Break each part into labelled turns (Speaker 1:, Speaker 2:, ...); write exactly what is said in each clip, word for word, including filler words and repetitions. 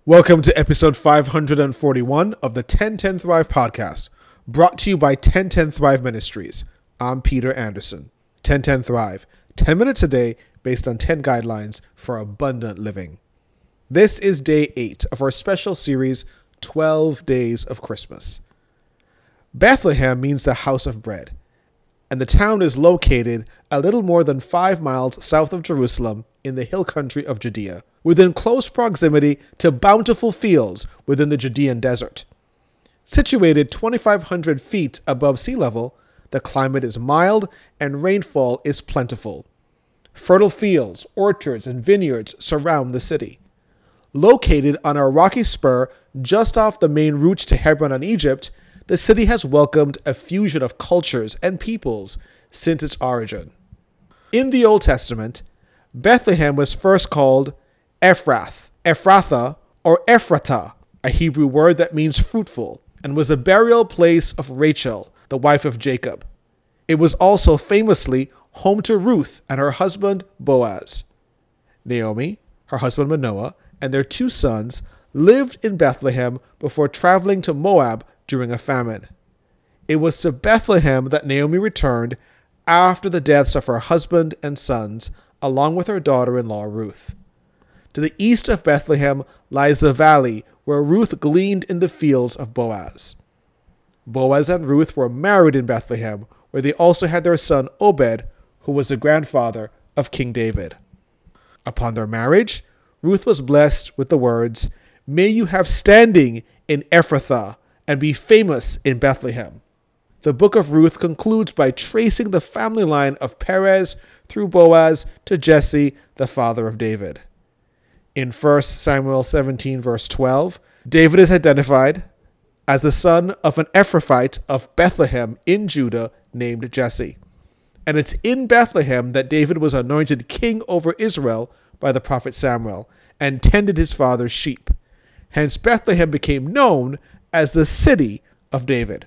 Speaker 1: Welcome to episode five hundred forty-one of the ten ten Thrive podcast, brought to you by ten ten Thrive Ministries. I'm Peter Anderson. ten ten Thrive, ten minutes a day based on ten guidelines for abundant living. This is day eight of our special series, twelve Days of Christmas. Bethlehem means the house of bread, and the town is located a little more than five miles south of Jerusalem in the hill country of Judea, within close proximity to bountiful fields within the Judean desert. Situated twenty-five hundred feet above sea level, the climate is mild and rainfall is plentiful. Fertile fields, orchards, and vineyards surround the city. Located on a rocky spur just off the main route to Hebron and Egypt, the city has welcomed a fusion of cultures and peoples since its origin. In the Old Testament, Bethlehem was first called Ephrath, Ephrathah, or Ephrata, a Hebrew word that means fruitful, and was a burial place of Rachel, the wife of Jacob. It was also famously home to Ruth and her husband Boaz. Naomi, her husband Manoah, and their two sons lived in Bethlehem before traveling to Moab during a famine. It was to Bethlehem that Naomi returned after the deaths of her husband and sons, along with her daughter-in-law Ruth. To the east of Bethlehem lies the valley where Ruth gleaned in the fields of Boaz. Boaz and Ruth were married in Bethlehem, where they also had their son Obed, who was the grandfather of King David. Upon their marriage, Ruth was blessed with the words, "May you have standing in Ephrathah and be famous in Bethlehem." The book of Ruth concludes by tracing the family line of Perez through Boaz to Jesse, the father of David. In First Samuel seventeen, verse twelve, David is identified as the son of an Ephrathite of Bethlehem in Judah named Jesse. And it's in Bethlehem that David was anointed king over Israel by the prophet Samuel and tended his father's sheep. Hence, Bethlehem became known as the city of David.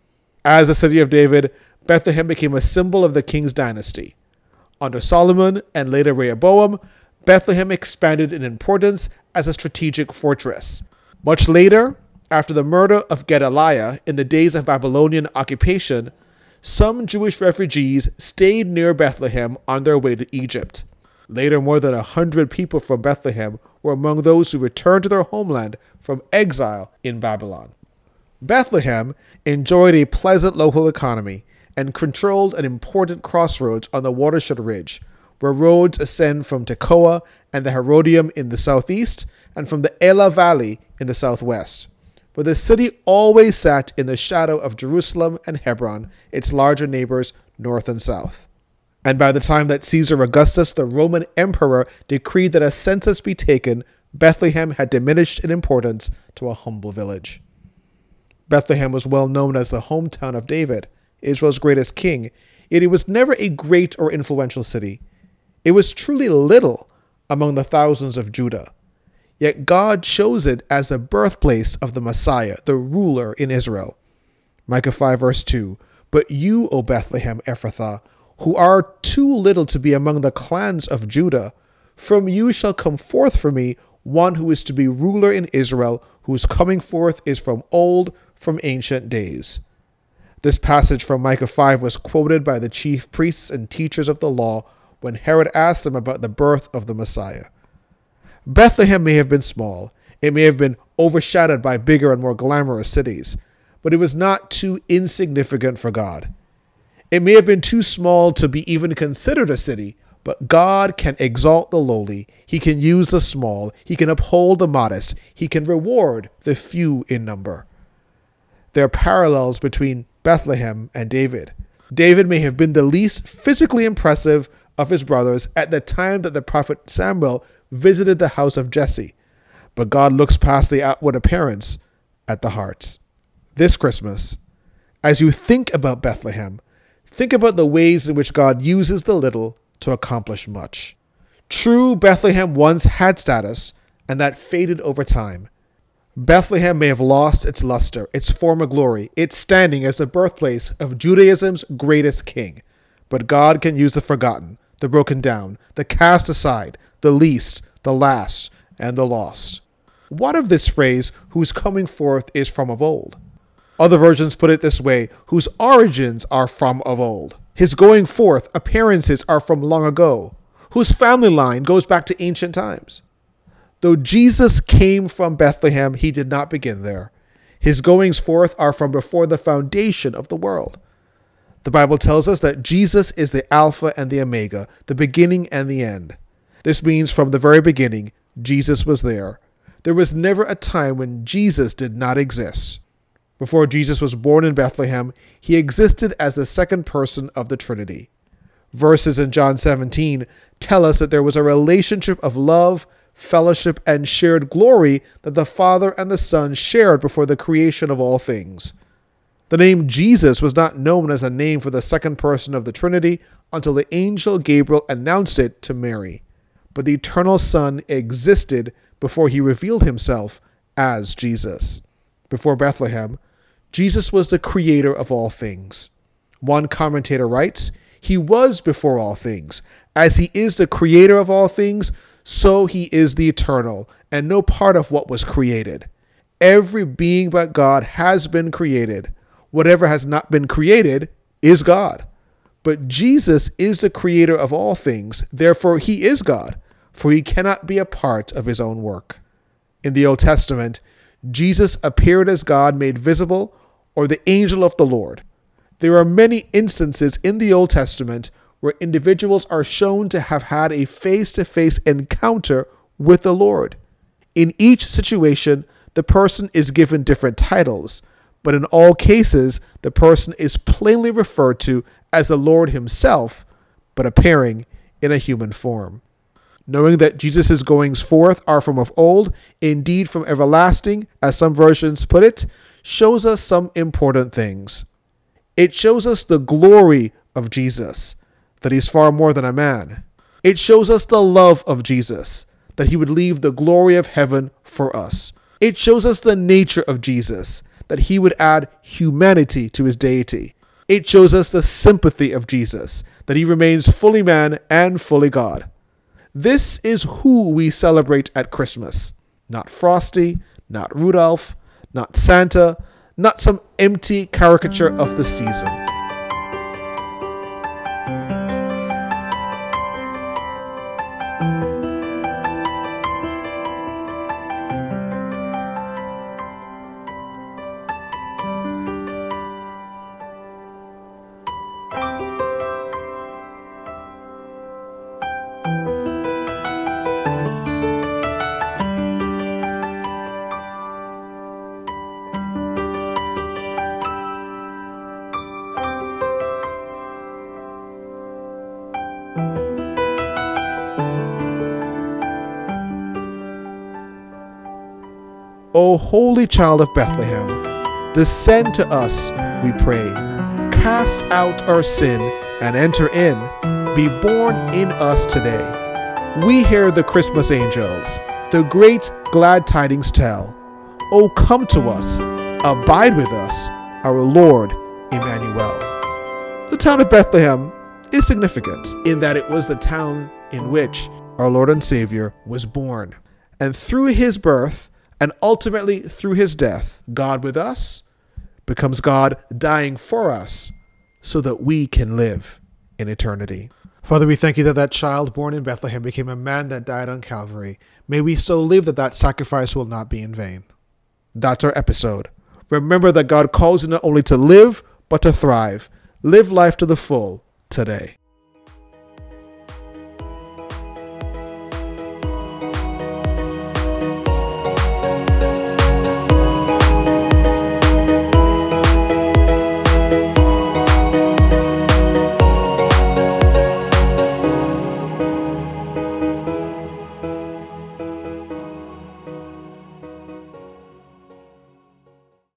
Speaker 1: As the city of David, Bethlehem became a symbol of the king's dynasty. Under Solomon and later Rehoboam, Bethlehem expanded in importance as a strategic fortress. Much later, after the murder of Gedaliah in the days of Babylonian occupation, some Jewish refugees stayed near Bethlehem on their way to Egypt. Later, more than a hundred people from Bethlehem were among those who returned to their homeland from exile in Babylon. Bethlehem enjoyed a pleasant local economy and controlled an important crossroads on the watershed ridge, where roads ascend from Tekoa and the Herodium in the southeast and from the Elah Valley in the southwest. But the city always sat in the shadow of Jerusalem and Hebron, its larger neighbors north and south. And by the time that Caesar Augustus, the Roman emperor, decreed that a census be taken, Bethlehem had diminished in importance to a humble village. Bethlehem was well known as the hometown of David, Israel's greatest king, yet it was never a great or influential city. It was truly little among the thousands of Judah. Yet God chose it as the birthplace of the Messiah, the ruler in Israel. Micah five verse two, "But you, O Bethlehem Ephrathah, who are too little to be among the clans of Judah, from you shall come forth for me one who is to be ruler in Israel, whose coming forth is from old, from ancient days." This passage from Micah five was quoted by the chief priests and teachers of the law when Herod asked them about the birth of the Messiah. Bethlehem may have been small, it may have been overshadowed by bigger and more glamorous cities, but it was not too insignificant for God. It may have been too small to be even considered a city, but God can exalt the lowly, He can use the small, He can uphold the modest, He can reward the few in number. There are parallels between Bethlehem and David. David may have been the least physically impressive of his brothers at the time that the prophet Samuel visited the house of Jesse, but God looks past the outward appearance at the heart. This Christmas, as you think about Bethlehem, think about the ways in which God uses the little to accomplish much. True, Bethlehem once had status, and that faded over time. Bethlehem may have lost its luster, its former glory, its standing as the birthplace of Judaism's greatest king. But God can use the forgotten, the broken down, the cast aside, the least, the last, and the lost. What of this phrase, whose coming forth is from of old? Other versions put it this way, whose origins are from of old. His going forth appearances are from long ago, whose family line goes back to ancient times. Though Jesus came from Bethlehem, he did not begin there. His goings forth are from before the foundation of the world. The Bible tells us that Jesus is the Alpha and the Omega, the beginning and the end. This means from the very beginning, Jesus was there. There was never a time when Jesus did not exist. Before Jesus was born in Bethlehem, he existed as the second person of the Trinity. Verses in John seventeen tell us that there was a relationship of love, fellowship, and shared glory that the Father and the Son shared before the creation of all things. The name Jesus was not known as a name for the second person of the Trinity until the angel Gabriel announced it to Mary. But the eternal Son existed before he revealed himself as Jesus. Before Bethlehem, Jesus was the creator of all things. One commentator writes, he was before all things. As he is the creator of all things, so he is the eternal, and no part of what was created. Every being but God has been created. Whatever has not been created is God. But Jesus is the creator of all things, therefore he is God, for he cannot be a part of his own work. In the Old Testament, Jesus appeared as God made visible, or the angel of the Lord. There are many instances in the Old Testament where individuals are shown to have had a face-to-face encounter with the Lord. In each situation, the person is given different titles, but in all cases, the person is plainly referred to as the Lord himself, but appearing in a human form. Knowing that Jesus' goings forth are from of old, indeed from everlasting, as some versions put it, shows us some important things. It shows us the glory of Jesus, that he's far more than a man. It shows us the love of Jesus, that he would leave the glory of heaven for us. It shows us the nature of Jesus, that he would add humanity to his deity. It shows us the sympathy of Jesus, that he remains fully man and fully God. This is who we celebrate at Christmas. Not Frosty, not Rudolph, not Santa, not some empty caricature of the season. O holy child of Bethlehem, descend to us, we pray. Cast out our sin and enter in. Be born in us today. We hear the Christmas angels, the great glad tidings tell. O come to us, abide with us, our Lord Emmanuel. The town of Bethlehem is significant in that it was the town in which our Lord and Savior was born. And through his birth, and ultimately through his death, God with us becomes God dying for us so that we can live in eternity. Father, we thank you that that child born in Bethlehem became a man that died on Calvary. May we so live that that sacrifice will not be in vain. That's our episode. Remember that God calls you not only to live, but to thrive. Live life to the full today.